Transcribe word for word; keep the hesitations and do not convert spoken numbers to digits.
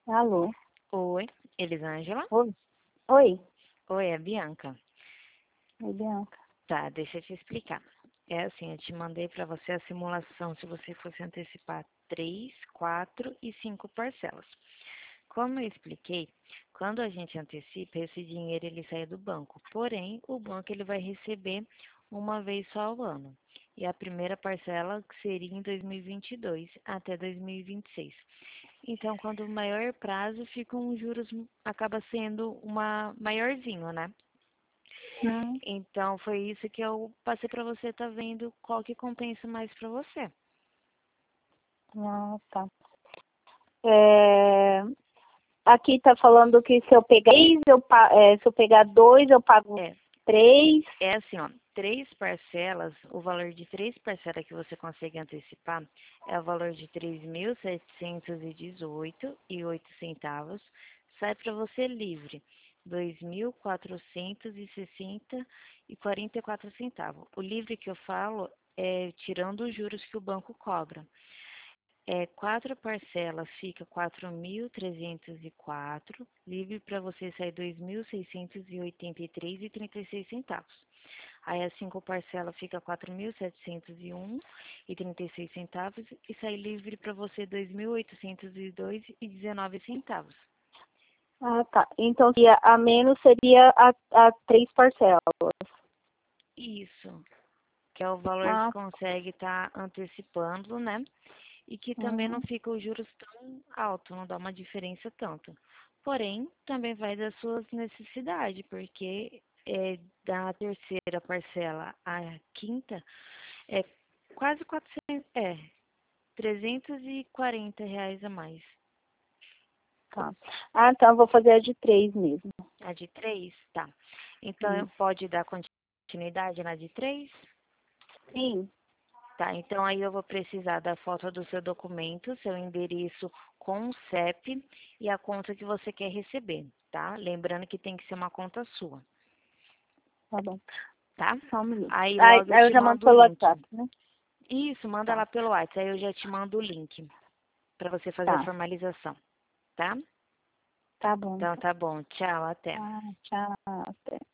Alô? Oi, Elisângela? Oi? Oi? Oi, é a Bianca. Oi, Bianca. Tá, deixa eu te explicar. É assim, eu te mandei para você a simulação se você fosse antecipar três, quatro e cinco parcelas. Como eu expliquei, quando a gente antecipa, esse dinheiro ele sai do banco. Porém, o banco ele vai receber uma vez só ao ano. E a primeira parcela seria em dois mil e vinte e dois até dois mil e vinte e seis. Então, quando o maior prazo, fica um juros, acaba sendo uma maiorzinho, né? Hum, Então, foi isso que eu passei para você, tá vendo qual que compensa mais para você. ah, tá. É, aqui tá falando que se eu pegar três, eu pa- é, se eu pegar dois, eu pago É, três. é assim, ó, três parcelas, o valor de três parcelas que você consegue antecipar é o valor de três mil setecentos e dezoito e oito centavos, sai para você livre, dois mil quatrocentos e sessenta e quarenta e quatro centavos. O livre que eu falo é tirando os juros que o banco cobra. É, quatro parcelas fica quatro mil trezentos e quatro, livre para você sair dois mil seiscentos e oitenta e três e trinta e seis centavos. Aí as cinco parcelas fica quatro mil setecentos e um e trinta e seis centavos e sai livre para você dois mil oitocentos e dois e dezenove centavos. Ah, tá. Então, seria, a menos seria a, a três parcelas. Isso, que é o valor que Ah, consegue estar antecipando, né? E que também não uhum. fica os juros tão alto, não dá uma diferença tanto. Porém, também vai das suas necessidades, porque é, da terceira parcela à quinta é quase quatrocentos, é trezentos e quarenta reais a mais. Tá. Ah, então eu vou fazer a de três mesmo. A de três, tá. Então, Isso. pode dar continuidade na de três? Sim, Tá, então aí eu vou precisar da foto do seu documento, seu endereço com o C E P e a conta que você quer receber, tá? Lembrando que tem que ser uma conta sua, tá bom. tá? Só um minuto. Aí Aí, logo eu aí eu te já mando mando o pelo link. WhatsApp, né? Isso, manda Tá, lá pelo WhatsApp, aí eu já te mando o link para você fazer a tá. formalização, tá? Tá bom, Então então. tá bom, tchau, até. Ah, tchau. Até.